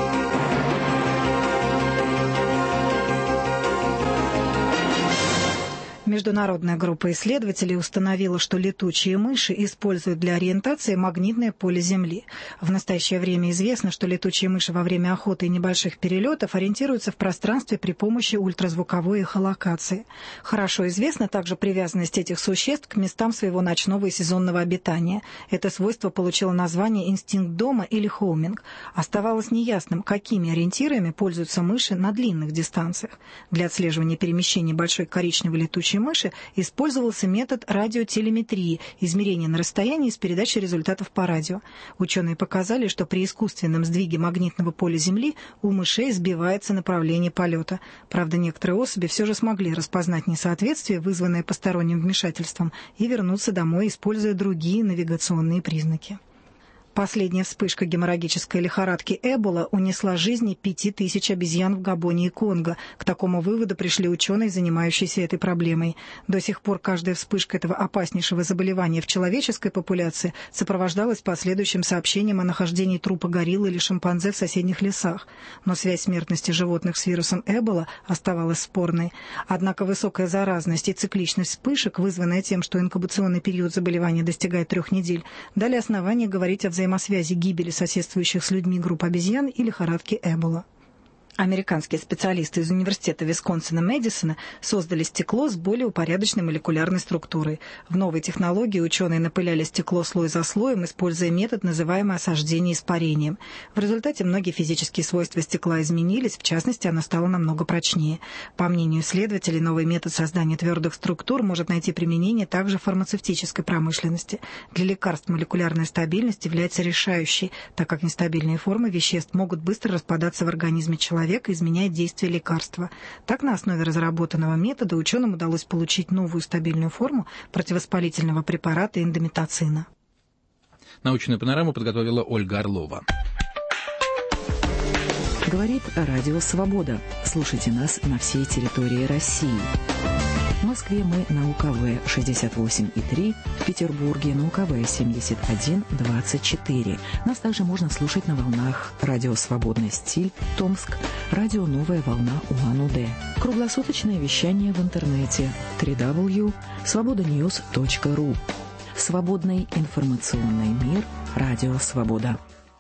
Между Международная группа исследователей установила, что летучие мыши используют для ориентации магнитное поле Земли. В настоящее время известно, что летучие мыши во время охоты и небольших перелетов ориентируются в пространстве при помощи ультразвуковой эхолокации. Хорошо известна также привязанность этих существ к местам своего ночного и сезонного обитания. Это свойство получило название инстинкт дома или хоуминг. Оставалось неясным, какими ориентирами пользуются мыши на длинных дистанциях. Для отслеживания перемещений большой коричневой летучей мыши использовался метод радиотелеметрии, измерения на расстоянии с передачей результатов по радио. Ученые показали, что при искусственном сдвиге магнитного поля Земли у мышей сбивается направление полета. Правда, некоторые особи все же смогли распознать несоответствие, вызванное посторонним вмешательством, и вернуться домой, используя другие навигационные признаки. Последняя вспышка геморрагической лихорадки Эбола унесла жизни 5000 обезьян в Габоне и Конго. К такому выводу пришли ученые, занимающиеся этой проблемой. До сих пор каждая вспышка этого опаснейшего заболевания в человеческой популяции сопровождалась последующим сообщением о нахождении трупа гориллы или шимпанзе в соседних лесах. Но связь смертности животных с вирусом Эбола оставалась спорной. Однако высокая заразность и цикличность вспышек, вызванная тем, что инкубационный период заболевания достигает 3 недель, дали основание говорить о взаимосвязи гибели соседствующих с людьми групп обезьян и лихорадки Эбола. Американские специалисты из университета Висконсина-Мэдисона создали стекло с более упорядоченной молекулярной структурой. В новой технологии ученые напыляли стекло слой за слоем, используя метод, называемый осаждение испарением. В результате многие физические свойства стекла изменились, в частности, оно стало намного прочнее. По мнению исследователей, новый метод создания твердых структур может найти применение также в фармацевтической промышленности. Для лекарств молекулярная стабильность является решающей, так как нестабильные формы веществ могут быстро распадаться в организме человека, изменяет действие лекарства. Так, на основе разработанного метода ученым удалось получить новую стабильную форму противовоспалительного препарата индомитоцина. Научную панораму подготовила Ольга Орлова. Говорит Радио Свобода. Слушайте нас на всей территории России. В Москве мы на УКВ 68,3, в Петербурге на УКВ 71,24. Нас также можно слушать на волнах Радио Свободный стиль, Томск, Радио Новая волна Улан-Удэ. Круглосуточное вещание в интернете www.svobodanews.ru. Свободный информационный мир. Радио Свобода.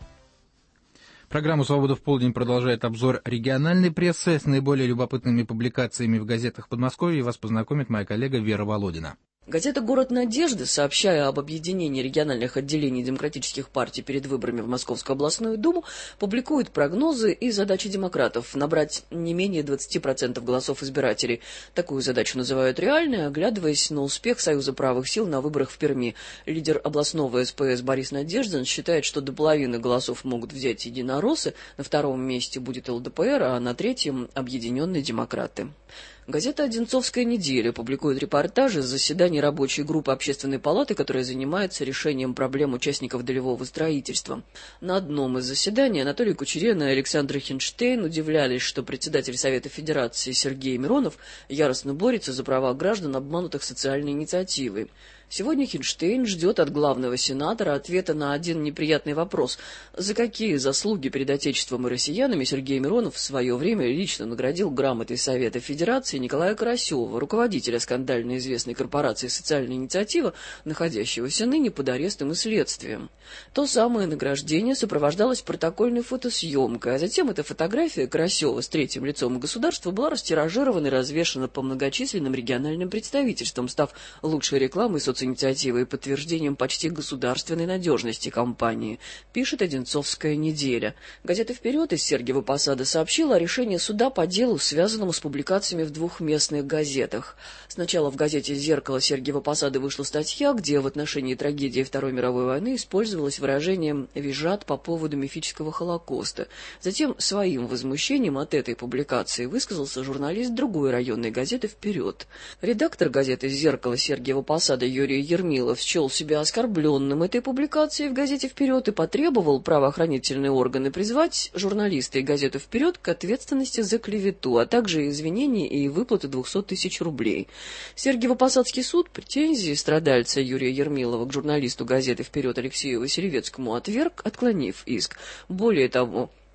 Программу «Свобода в полдень» продолжает обзор региональной прессы. С наиболее любопытными публикациями в газетах Подмосковья вас познакомит моя коллега Вера Володина. Газета «Город Надежды», сообщая об объединении региональных отделений демократических партий перед выборами в Московскую областную думу, публикует прогнозы и задачи демократов – набрать не менее 20% голосов избирателей. Такую задачу называют реальной, оглядываясь на успех Союза правых сил на выборах в Перми. Лидер областного СПС Борис Надеждин считает, что до половины голосов могут взять единороссы, на втором месте будет ЛДПР, а на третьем – объединенные демократы. Газета «Одинцовская неделя» публикует репортажи с заседаний рабочей группы Общественной палаты, которая занимается решением проблем участников долевого строительства. На одном из заседаний Анатолий Кучерен и Александр Хинштейн удивлялись, что председатель Совета Федерации Сергей Миронов яростно борется за права граждан, обманутых социальной инициативой. Сегодня Хинштейн ждет от главного сенатора ответа на один неприятный вопрос. За какие заслуги перед Отечеством и россиянами Сергей Миронов в свое время лично наградил грамотой Совета Федерации Николая Карасева, руководителя скандально известной корпорации «Социальная инициатива», находящегося ныне под арестом и следствием. То самое награждение сопровождалось протокольной фотосъемкой, а затем эта фотография Карасева с третьим лицом государства была растиражирована и развешана по многочисленным региональным представительствам, став лучшей рекламой социинициативы и подтверждением почти государственной надежности компании, пишет «Одинцовская неделя». Газета «Вперед» из Сергиева Посада сообщила о решении суда по делу, связанному с публикациями в двух местных газетах. Сначала в газете «Зеркало» Сергиева Посады вышла статья, где в отношении трагедии Второй мировой войны использовалось выражение «визжат» по поводу мифического Холокоста. Затем своим возмущением от этой публикации высказался журналист другой районной газеты «Вперед». Редактор газеты «Зеркало» Сергиева Посада Юрий Ермилов счел себя оскорбленным этой публикацией в газете «Вперед» и потребовал правоохранительные органы призвать журналиста и газету «Вперед» к ответственности за клевету, а также извинений и выплаты 200 тысяч рублей. Сергиево-Посадский суд претензии страдальца Юрия Ермилова к журналисту газеты «Вперед» Алексею Васильевецкому отверг, отклонив иск. Более того,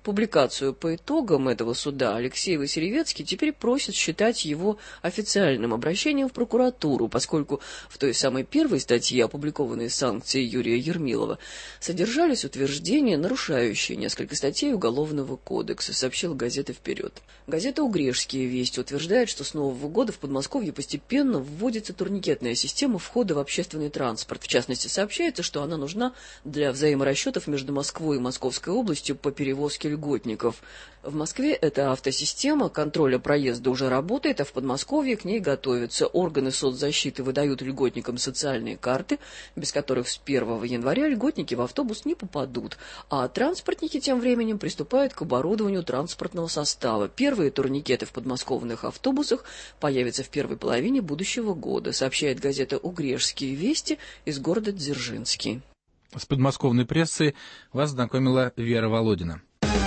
Публикацию по итогам этого суда Алексей Васильевецкий теперь просит считать его официальным обращением в прокуратуру, поскольку в той самой первой статье, опубликованной санкцией Юрия Ермилова, содержались утверждения, нарушающие несколько статей Уголовного кодекса, сообщила газета «Вперед». Газета «Угрешские вести» утверждает, что с Нового года в Подмосковье постепенно вводится турникетная система входа в общественный транспорт. В частности, сообщается, что она нужна для взаиморасчетов между Москвой и Московской областью по перевозке льготников. В Москве эта автосистема контроля проезда уже работает, а в Подмосковье к ней готовятся. Органы соцзащиты выдают льготникам социальные карты, без которых с 1 января льготники в автобус не попадут. А транспортники тем временем приступают к оборудованию транспортного состава. Первые турникеты в подмосковных автобусах появятся в первой половине будущего года, сообщает газета «Угрешские вести» из города Дзержинский. С подмосковной прессой вас знакомила Вера Володина.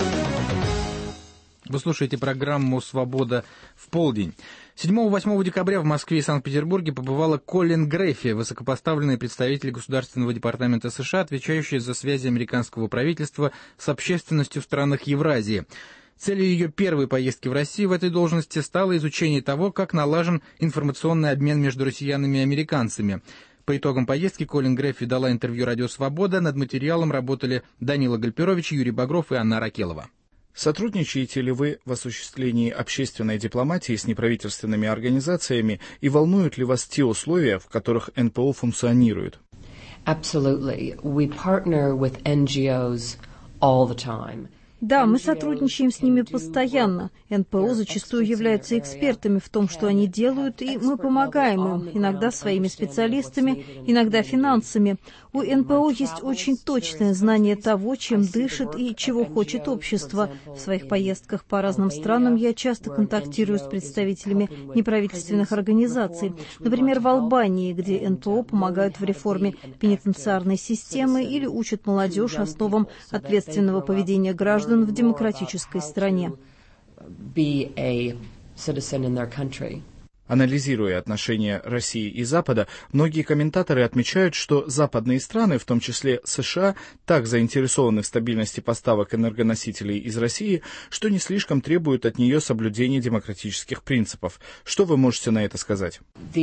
Вы слушаете программу «Свобода в полдень». 7-8 декабря в Москве и Санкт-Петербурге побывала Колин Грефи, высокопоставленный представитель Государственного департамента США, отвечающий за связи американского правительства с общественностью в странах Евразии. Целью ее первой поездки в Россию в этой должности стало изучение того, как налажен информационный обмен между россиянами и американцами. По итогам поездки Колин Грефи дала интервью «Радио Свобода». Над материалом работали Данила Гальперович, Юрий Багров и Анна Ракелова. Сотрудничаете ли вы в осуществлении общественной дипломатии с неправительственными организациями и волнуют ли вас те условия, в которых НПО функционирует? Absolutely. We partner with NGOs all the time. Да, мы сотрудничаем с ними постоянно. НПО зачастую являются экспертами в том, что они делают, и мы помогаем им, иногда своими специалистами, иногда финансами. У НПО есть очень точное знание того, чем дышит и чего хочет общество. В своих поездках по разным странам я часто контактирую с представителями неправительственных организаций. Например, в Албании, где НПО помогают в реформе пенитенциарной системы или учат молодежь основам ответственного поведения граждан в демократической стране. Анализируя отношения России и Запада, многие комментаторы отмечают, что западные страны, в том числе США, так заинтересованы в стабильности поставок энергоносителей из России, что не слишком требуют от нее соблюдения демократических принципов. Что вы можете на это сказать?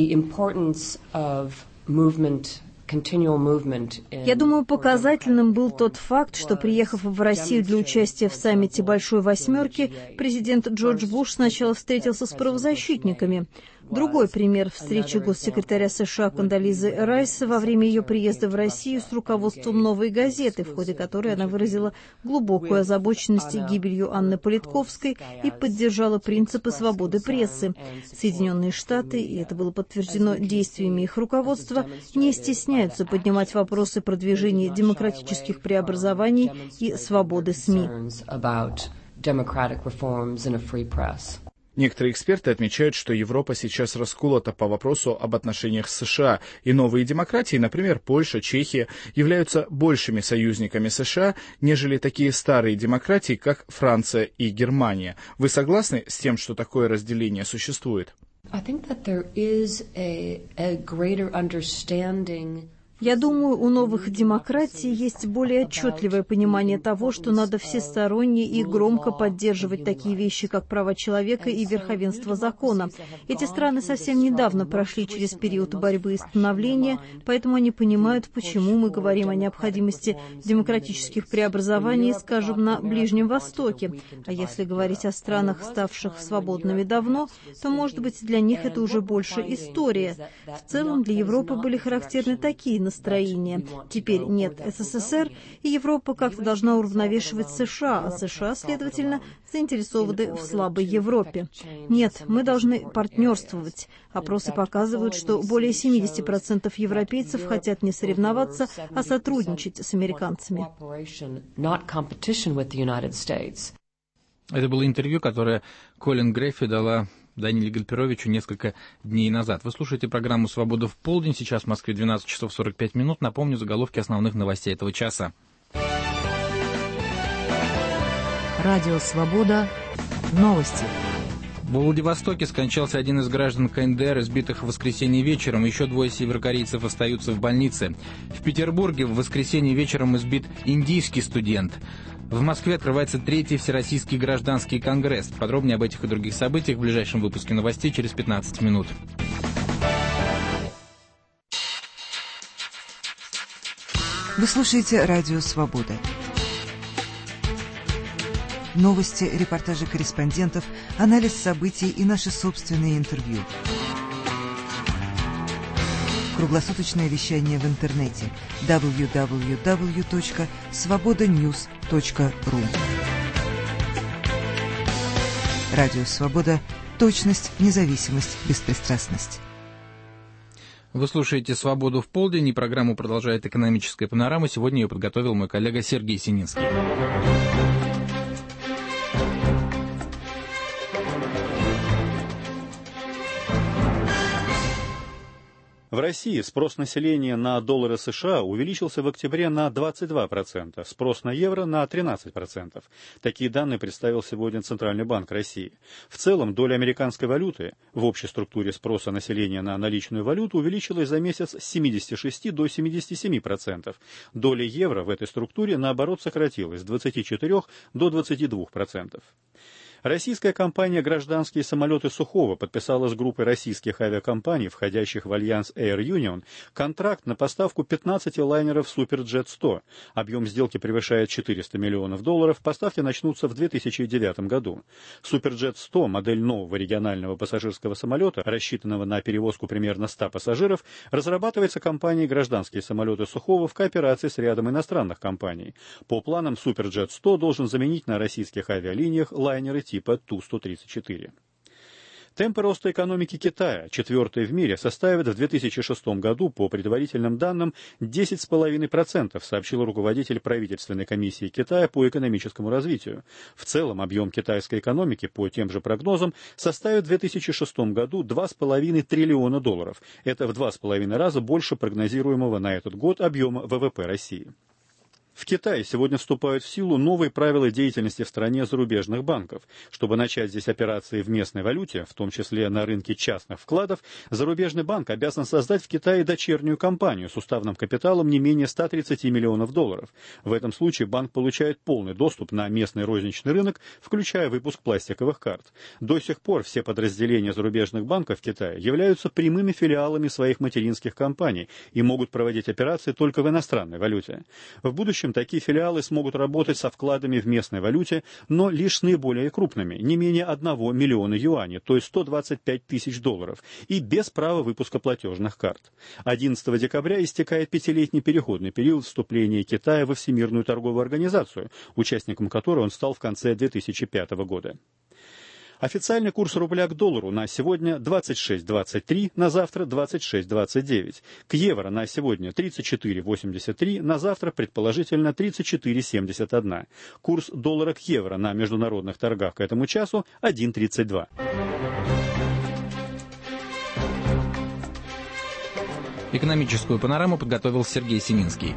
Я думаю, показательным был тот факт, что, приехав в Россию для участия в саммите Большой Восьмерки, президент Джордж Буш сначала встретился с правозащитниками. Другой пример – встречи госсекретаря США Кондолизы Райс во время ее приезда в Россию с руководством «Новой газеты», в ходе которой она выразила глубокую озабоченность гибелью Анны Политковской и поддержала принципы свободы прессы. Соединенные Штаты, и это было подтверждено действиями их руководства, не стесняются поднимать вопросы продвижения демократических преобразований и свободы СМИ. Некоторые эксперты отмечают, что Европа сейчас расколота по вопросу об отношениях с США, и новые демократии, например, Польша, Чехия, являются большими союзниками США, нежели такие старые демократии, как Франция и Германия. Вы согласны с тем, что такое разделение существует? Я думаю, у новых демократий есть более отчетливое понимание того, что надо всесторонне и громко поддерживать такие вещи, как права человека и верховенство закона. Эти страны совсем недавно прошли через период борьбы и становления, поэтому они понимают, почему мы говорим о необходимости демократических преобразований, скажем, на Ближнем Востоке. А если говорить о странах, ставших свободными давно, то, может быть, для них это уже больше история. В целом для Европы были характерны такие настроения. Теперь нет СССР, и Европа как-то должна уравновешивать США, а США, следовательно, заинтересованы в слабой Европе. Нет, мы должны партнерствовать. Опросы показывают, что более 70% европейцев хотят не соревноваться, а сотрудничать с американцами. Это было интервью, которое Колин Грефи дала Даниле Гальперовичу несколько дней назад. Вы слушаете программу «Свобода в полдень». Сейчас в Москве 12 часов 45 минут. Напомню заголовки основных новостей этого часа. Радио «Свобода». Новости. В Владивостоке скончался один из граждан КНДР, избитых в воскресенье вечером. Еще 2 северокорейцев остаются в больнице. В Петербурге в воскресенье вечером избит индийский студент. В Москве открывается 3-й Всероссийский гражданский конгресс. Подробнее об этих и других событиях в ближайшем выпуске новостей через 15 минут. Вы слушаете «Радио Свобода». Новости, репортажи корреспондентов, анализ событий и наши собственные интервью. Круглосуточное вещание в интернете www.svobodanews.ru. Радио Свобода. Точность, независимость, беспристрастность. Вы слушаете «Свободу в полдень», и программу продолжает «Экономическая панорама». Сегодня ее подготовил мой коллега Сергей Сининский. В России спрос населения на доллары США увеличился в октябре на 22%, спрос на евро на 13%. Такие данные представил сегодня Центральный банк России. В целом, доля американской валюты в общей структуре спроса населения на наличную валюту увеличилась за месяц с 76 до 77%. Доля евро в этой структуре, наоборот, сократилась с 24 до 22%. Российская компания «Гражданские самолеты Сухого» подписала с группой российских авиакомпаний, входящих в альянс Air Union, контракт на поставку 15 лайнеров Суперджет 100. Объем сделки превышает $400 миллионов. Поставки начнутся в 2009 году. Суперджет 100, модель нового регионального пассажирского самолета, рассчитанного на перевозку примерно 100 пассажиров, разрабатывается компанией «Гражданские самолеты Сухого» в кооперации с рядом иностранных компаний. По планам, Суперджет 100 должен заменить на российских авиалиниях лайнеры типа Ту-134. Темпы роста экономики Китая, 4-й в мире, составят в 2006 году, по предварительным данным, 10,5%, сообщил руководитель правительственной комиссии Китая по экономическому развитию. В целом, объем китайской экономики, по тем же прогнозам, составит в 2006 году $2,5 триллиона. Это в 2,5 раза больше прогнозируемого на этот год объема ВВП России. В Китае сегодня вступают в силу новые правила деятельности в стране зарубежных банков. Чтобы начать здесь операции в местной валюте, в том числе на рынке частных вкладов, зарубежный банк обязан создать в Китае дочернюю компанию с уставным капиталом не менее $130 миллионов. В этом случае банк получает полный доступ на местный розничный рынок, включая выпуск пластиковых карт. До сих пор все подразделения зарубежных банков в Китае являются прямыми филиалами своих материнских компаний и могут проводить операции только в иностранной валюте. В будущем такие филиалы смогут работать со вкладами в местной валюте, но лишь с наиболее крупными, не менее 1 миллиона юаней, то есть $125 тысяч, и без права выпуска платежных карт. 11 декабря истекает 5-летний переходный период вступления Китая во Всемирную торговую организацию, участником которой он стал в конце 2005 года. Официальный курс рубля к доллару на сегодня 26.23, на завтра 26.29. К евро на сегодня 34.83, на завтра предположительно 34.71. Курс доллара к евро на международных торгах к этому часу 1.32. Экономическую панораму подготовил Сергей Сининский.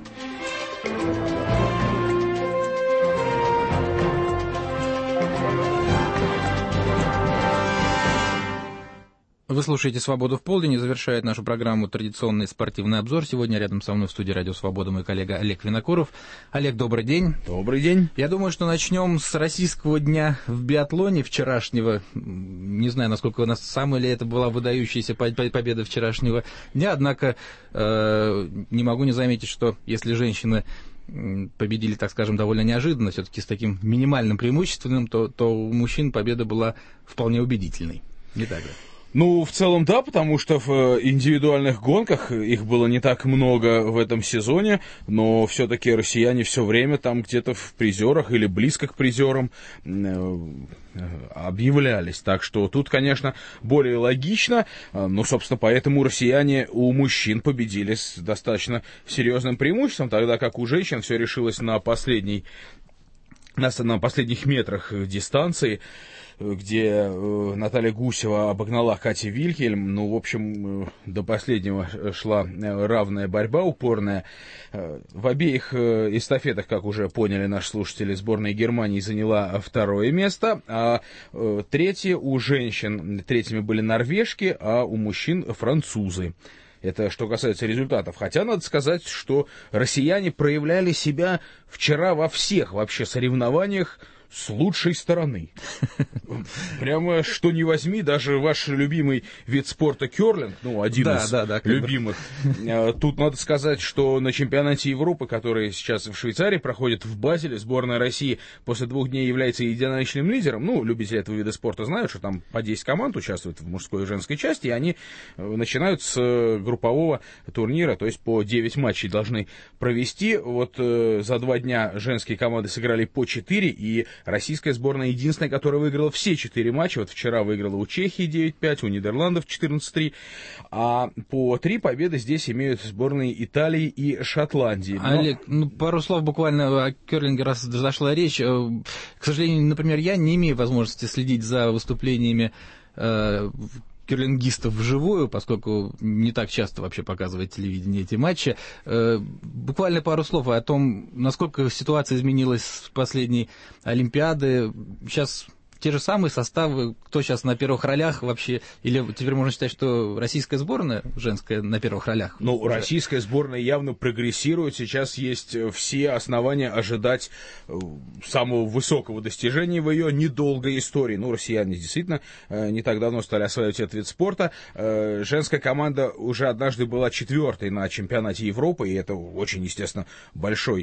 Вы слушаете «Свободу в полдень» и завершает нашу программу традиционный спортивный обзор. Сегодня рядом со мной в студии «Радио Свобода» мой коллега Олег Винокуров. Олег, добрый день. Добрый день. Я думаю, что начнем с российского дня в биатлоне вчерашнего. Не знаю, насколько у нас самая ли это была выдающаяся победа вчерашнего дня, однако не могу не заметить, что если женщины победили, так скажем, довольно неожиданно, все-таки с таким минимальным преимуществом, то у мужчин победа была вполне убедительной. Не так ли? Ну, в целом, да, потому что в индивидуальных гонках их было не так много в этом сезоне, но все-таки россияне все время там где-то в призерах или близко к призерам объявлялись. Так что тут, конечно, более логично, но, собственно, поэтому россияне у мужчин победили с достаточно серьезным преимуществом, тогда как у женщин все решилось на последней на последних метрах дистанции, где Наталья Гусева обогнала Катю Вильхельм. Ну, в общем, до последнего шла равная борьба, упорная. В обеих эстафетах, как уже поняли наши слушатели, сборная Германии заняла второе место, а третье у женщин, третьими были норвежки, а у мужчин французы. Это что касается результатов. Хотя надо сказать, что россияне проявляли себя вчера во всех вообще соревнованиях с лучшей стороны. Прямо что ни возьми, даже ваш любимый вид спорта керлинг, ну, один из любимых. Тут надо сказать, что на чемпионате Европы, который сейчас в Швейцарии проходит в Базеле, сборная России после 2 дней является единоличным лидером. Ну, любители этого вида спорта знают, что там по 10 команд участвуют в мужской и женской части, и они начинают с группового турнира, то есть по 9 матчей должны провести. Вот за 2 дня женские команды сыграли по 4, и российская сборная единственная, которая выиграла все 4 матча. Вот вчера выиграла у Чехии 9-5, у Нидерландов 14-3. А по 3 победы здесь имеют сборные Италии и Шотландии. Олег, ну, пару слов буквально о керлинге, раз зашла речь. К сожалению, например, я не имею возможности следить за выступлениями керлингистов вживую, поскольку не так часто вообще показывает телевидение эти матчи. Буквально пару слов о том, насколько ситуация изменилась с последней Олимпиады. Сейчас те же самые составы, кто сейчас на первых ролях вообще, или теперь можно считать, что российская сборная женская на первых ролях? Ну, уже российская сборная явно прогрессирует, сейчас есть все основания ожидать самого высокого достижения в ее недолгой истории. Ну, россияне действительно не так давно стали осваивать этот вид спорта. Женская команда уже однажды была 4-й на чемпионате Европы, и это очень, естественно, большое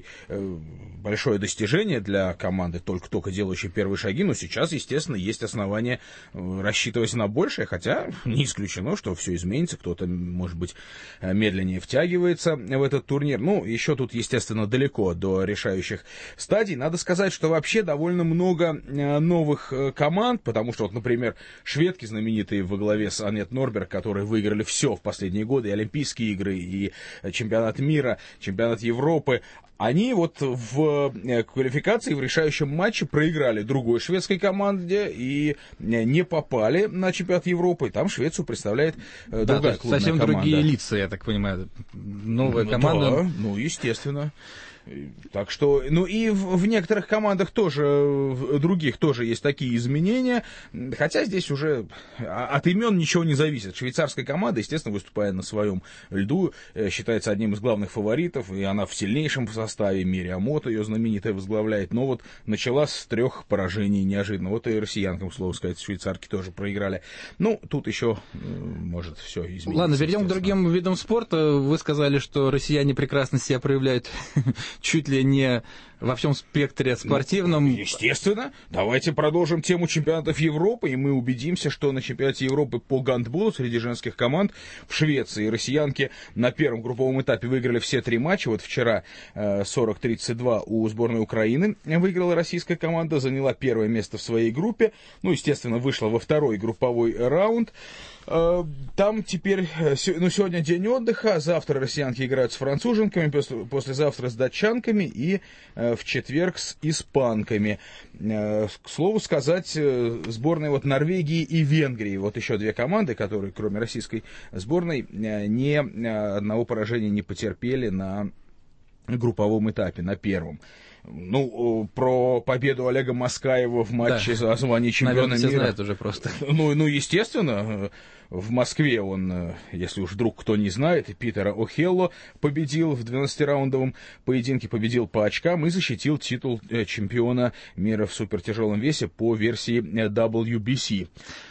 достижение для команды, только делающей первые шаги, но сейчас, естественно, есть основания рассчитывать на большее, хотя не исключено, что все изменится, кто-то, может быть, медленнее втягивается в этот турнир. Ну, еще тут, естественно, далеко до решающих стадий. Надо сказать, что вообще довольно много новых команд, потому что, вот, например, шведки знаменитые во главе с Аннет Норберг, которые выиграли все в последние годы, и Олимпийские игры, и чемпионат мира, чемпионат Европы, они вот в квалификации, в решающем матче проиграли другой шведской команде и не попали на чемпионат Европы. Там Швецию представляет другая клубная совсем команда. Другие лица, я так понимаю. Новая команда. Да, ну, естественно. Так что, ну и в некоторых командах тоже, в других тоже есть такие изменения, хотя здесь уже от имен ничего не зависит. Швейцарская команда, естественно, выступая на своем льду, считается одним из главных фаворитов, и она в сильнейшем составе. Мириамото ее знаменитая возглавляет, но вот начала с 3 поражений неожиданно. Вот и россиянкам, к слову сказать, швейцарки тоже проиграли. Ну, тут еще может все измениться. Ладно, перейдем к другим видам спорта. Вы сказали, что россияне прекрасно себя проявляют чуть ли не во всем спектре спортивном. Ну, естественно. Давайте продолжим тему чемпионатов Европы, и мы убедимся, что на чемпионате Европы по гандболу среди женских команд в Швеции россиянки на первом групповом этапе выиграли все 3 матча. Вот вчера 40-32 у сборной Украины выиграла российская команда, заняла 1-е место в своей группе. Ну, естественно, вышла во 2-й групповой раунд. Там теперь, ну, сегодня день отдыха, завтра россиянки играют с француженками, послезавтра с датчанками и в четверг с испанками. К слову сказать, сборные вот Норвегии и Венгрии, вот еще 2 команды, которые, кроме российской сборной, ни одного поражения не потерпели на групповом этапе, на первом. Ну, про победу Олега Маскаева в матче за звание чемпиона мира. Наверное, все знают уже просто. Ну, естественно, в Москве он, если уж вдруг кто не знает, Питера О'Хелло победил в 12-раундовом поединке, победил по очкам и защитил титул чемпиона мира в супертяжелом весе по версии WBC.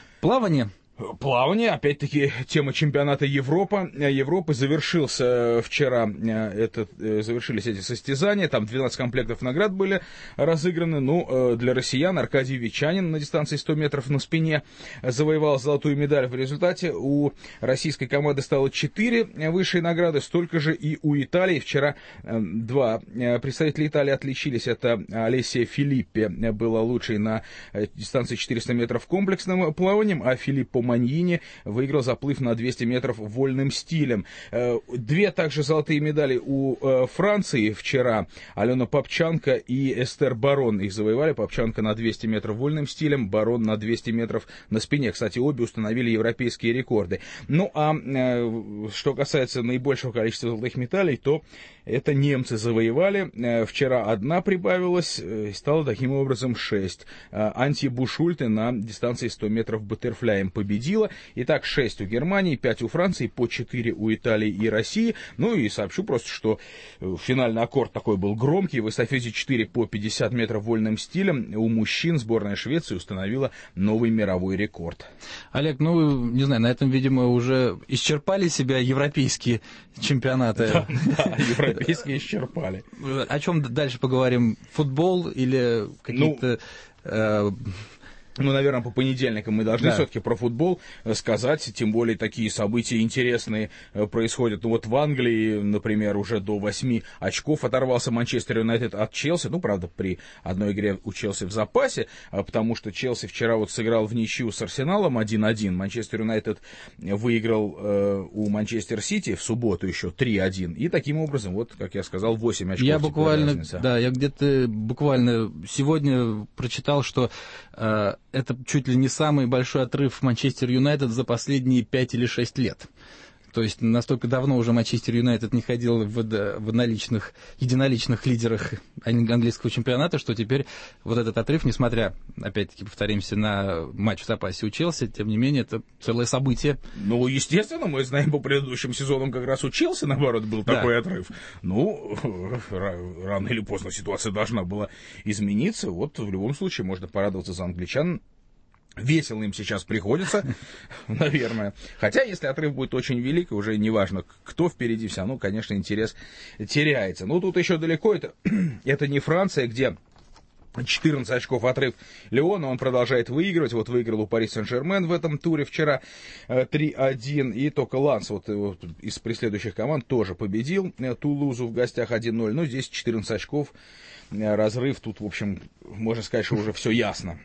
Плавание, опять-таки, тема чемпионата Европы завершился вчера, завершились эти состязания, там 12 комплектов наград были разыграны. Ну, для россиян Аркадий Вичанин на дистанции 100 метров на спине завоевал золотую медаль. В результате у российской команды стало 4 высшие награды, столько же и у Италии. Вчера 2 представителя Италии отличились. Это Алессия Филиппе была лучшей на дистанции 400 метров комплексным плаванием, а Филиппо Маньини выиграл заплыв на 200 метров вольным стилем. 2 также золотые медали у Франции вчера. Алена Попчанко и Эстер Барон их завоевали. Попчанко на 200 метров вольным стилем, Барон на 200 метров на спине. Кстати, обе установили европейские рекорды. Ну, а что касается наибольшего количества золотых медалей, то это немцы завоевали. Вчера 1 прибавилась, стало таким образом 6. Антje Бушульте на дистанции 100 метров баттерфляем победила. Итак, 6 у Германии, 5 у Франции, по 4 у Италии и России. Ну и сообщу просто, что финальный аккорд такой был громкий. В эстафете 4 по 50 метров вольным стилем у мужчин сборная Швеции установила новый мировой рекорд. Олег, ну, не знаю, на этом, видимо, уже исчерпали себя европейские чемпионаты. Да, европейские исчерпали. О чем дальше поговорим? Футбол или какие-то... Ну, наверное, по понедельникам мы должны все-таки про футбол сказать, тем более такие события интересные происходят. Ну, вот в Англии, например, уже до 8 очков оторвался Манчестер Юнайтед от Челси. Ну, правда, при одной игре у Челси в запасе, потому что Челси вчера вот сыграл в ничью с Арсеналом 1-1. Манчестер Юнайтед выиграл у Манчестер Сити в субботу еще 3-1. И таким образом, вот, как я сказал, 8 очков. Я буквально, я где-то буквально сегодня прочитал, что это чуть ли не самый большой отрыв Манчестер Юнайтед за последние 5 или 6 лет. То есть настолько давно уже Манчестер Юнайтед не ходил в единоличных лидерах английского чемпионата, что теперь вот этот отрыв, несмотря, опять-таки, повторимся, на матч в запасе у Челси, тем не менее, это целое событие. Ну, естественно, мы знаем по предыдущим сезонам, как раз у Челси, наоборот, был такой отрыв. Ну, рано или поздно ситуация должна была измениться. Вот в любом случае можно порадоваться за англичан. Весело им сейчас приходится, наверное. Хотя, если отрыв будет очень велик, уже неважно, кто впереди, все равно, конечно, интерес теряется. Но тут еще далеко, это не Франция, где 14 очков отрыв Леона, он продолжает выигрывать. Вот выиграл у Пари Сен-Жермен в этом туре вчера 3-1. И только Ланс вот из преследующих команд тоже победил Тулузу в гостях 1-0. Но здесь 14 очков разрыв. Тут, в общем, можно сказать, что уже все ясно.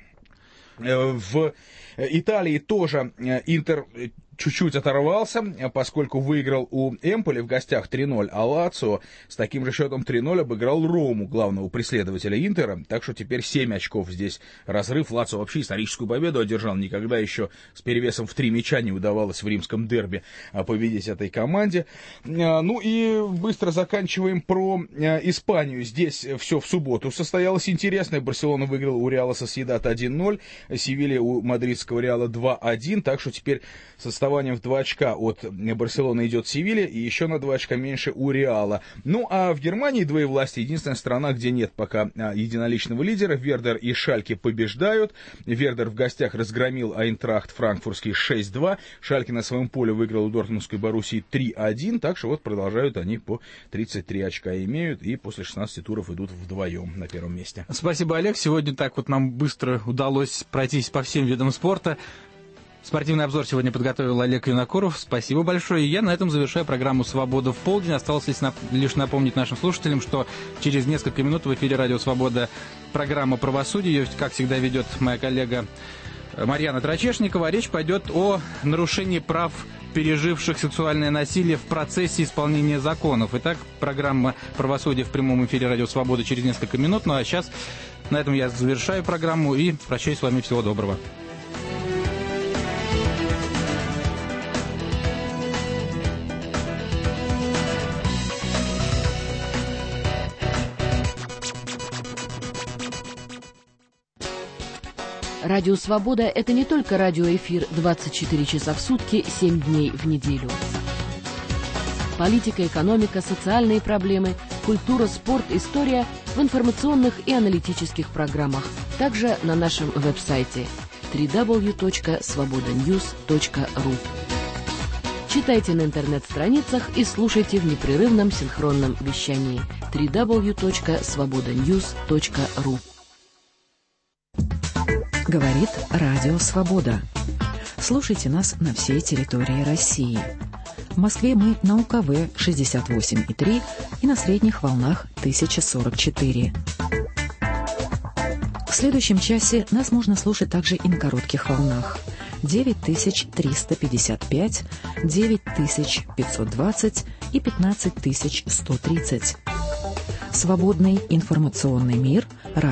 В Италии тоже Интер чуть-чуть оторвался, поскольку выиграл у Эмполи в гостях 3-0, а Лацио с таким же счетом 3-0 обыграл Рому, главного преследователя Интера, так что теперь 7 очков здесь разрыв. Лацио вообще историческую победу одержал, никогда еще с перевесом в 3 мяча не удавалось в римском дерби победить этой команде. Ну и быстро заканчиваем про Испанию. Здесь все в субботу состоялось интересное. Барселона выиграла у Реала Сосьедад 1-0, Севилья у мадридского Реала 2-1, так что теперь состав в 2 очка от Барселоны идет Севилья, и еще на 2 очка меньше у Реала. Ну, а в Германии двоевластие. Единственная страна, где нет пока единоличного лидера. Вердер и Шальке побеждают. Вердер в гостях разгромил Айнтрахт франкфуртский 6-2. Шальке на своем поле выиграл у Дортмундской Боруссии 3-1. Так что вот продолжают они по 33 очка имеют, и после 16 туров идут вдвоем на первом месте. Спасибо, Олег. Сегодня так вот нам быстро удалось пройтись по всем видам спорта. Спортивный обзор сегодня подготовил Олег Юнакуров. Спасибо большое. И я на этом завершаю программу «Свобода в полдень». Осталось лишь напомнить нашим слушателям, что через несколько минут в эфире «Радио Свобода» программа «Правосудие». Ее, как всегда, ведет моя коллега Марьяна Трачешникова. Речь пойдет о нарушении прав переживших сексуальное насилие в процессе исполнения законов. Итак, программа «Правосудие» в прямом эфире «Радио Свобода» через несколько минут. Ну а сейчас на этом я завершаю программу и прощаюсь с вами. Всего доброго. Радио «Свобода» — это не только радиоэфир 24 часа в сутки, 7 дней в неделю. Политика, экономика, социальные проблемы, культура, спорт, история в информационных и аналитических программах. Также на нашем веб-сайте www.svobodanews.ru. Читайте на интернет-страницах и слушайте в непрерывном синхронном вещании www.svobodanews.ru. Говорит Радио Свобода. Слушайте нас на всей территории России. В Москве мы на УКВ 68,3 и на средних волнах 1044. В следующем часе нас можно слушать также и на коротких волнах. 9355, 9520 и 15130. Свободный информационный мир.